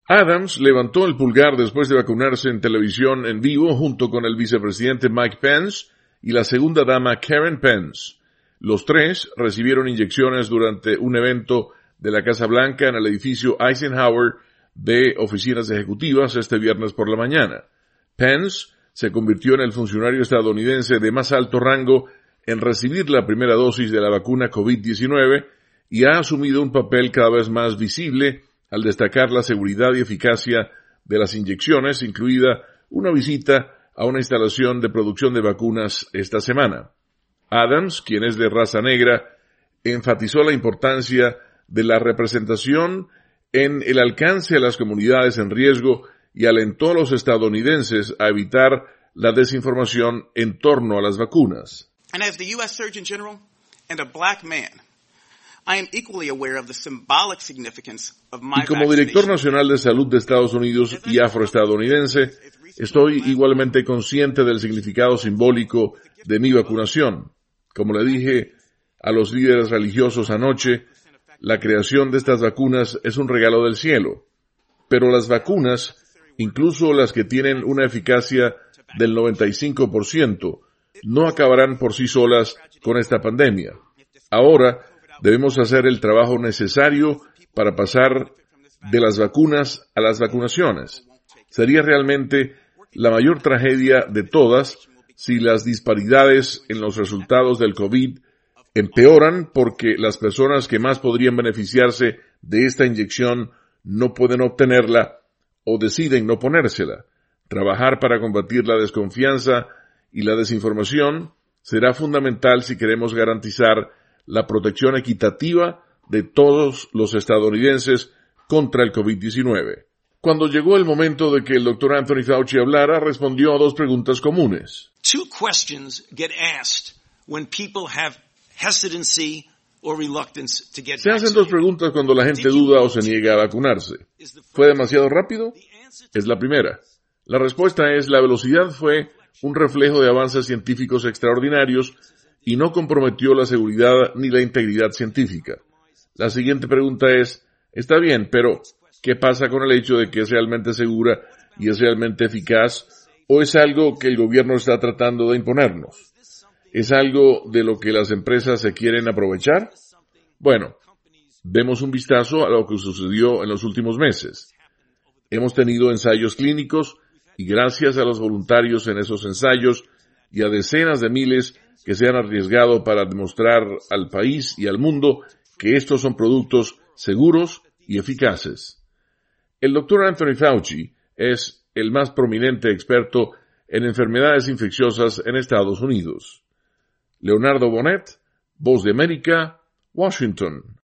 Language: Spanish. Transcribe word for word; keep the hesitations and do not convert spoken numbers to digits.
Adams levantó el pulgar después de vacunarse en televisión en vivo junto con el vicepresidente Mike Pence y la segunda dama Karen Pence. Los tres recibieron inyecciones durante un evento de la Casa Blanca en el edificio Eisenhower de oficinas ejecutivas este viernes por la mañana. Pence se convirtió en el funcionario estadounidense de más alto rango en recibir la primera dosis de la vacuna COVID diecinueve y ha asumido un papel cada vez más visible al destacar la seguridad y eficacia de las inyecciones, incluida una visita a una instalación de producción de vacunas esta semana. Adams, quien es de raza negra, enfatizó la importancia de la representación en el alcance a las comunidades en riesgo y alentó a los estadounidenses a evitar la desinformación en torno a las vacunas. And as the U S Surgeon General and a black man, I am equally aware of the symbolic significance of my Y como director nacional de salud de Estados Unidos y afroestadounidense, estoy igualmente consciente del significado simbólico de mi vacunación. Como le dije a los líderes religiosos anoche, la creación de estas vacunas es un regalo del cielo. Pero las vacunas, incluso las que tienen una eficacia del noventa y cinco por ciento, no acabarán por sí solas con esta pandemia. Ahora, debemos hacer el trabajo necesario para pasar de las vacunas a las vacunaciones. Sería realmente la mayor tragedia de todas si las disparidades en los resultados del COVID empeoran porque las personas que más podrían beneficiarse de esta inyección no pueden obtenerla o deciden no ponérsela. Trabajar para combatir la desconfianza y la desinformación será fundamental si queremos garantizar la protección equitativa de todos los estadounidenses contra el COVID diecinueve. Cuando llegó el momento de que el doctor Anthony Fauci hablara, respondió a dos preguntas comunes. Two questions get asked when people have hesitancy or reluctance to get Se hacen dos preguntas cuando la gente duda o se niega a vacunarse. ¿Fue demasiado rápido? Es la primera. La respuesta es: la velocidad fue un reflejo de avances científicos extraordinarios y no comprometió la seguridad ni la integridad científica. La siguiente pregunta es: está bien, pero ¿qué pasa con el hecho de que es realmente segura y es realmente eficaz, o es algo que el gobierno está tratando de imponernos? ¿Es algo de lo que las empresas se quieren aprovechar? Bueno, demos un vistazo a lo que sucedió en los últimos meses. Hemos tenido ensayos clínicos y gracias a los voluntarios en esos ensayos y a decenas de miles que se han arriesgado para demostrar al país y al mundo que estos son productos seguros y eficaces. El doctor Anthony Fauci es el más prominente experto en enfermedades infecciosas en Estados Unidos. Leonardo Bonet, Voz de América, Washington.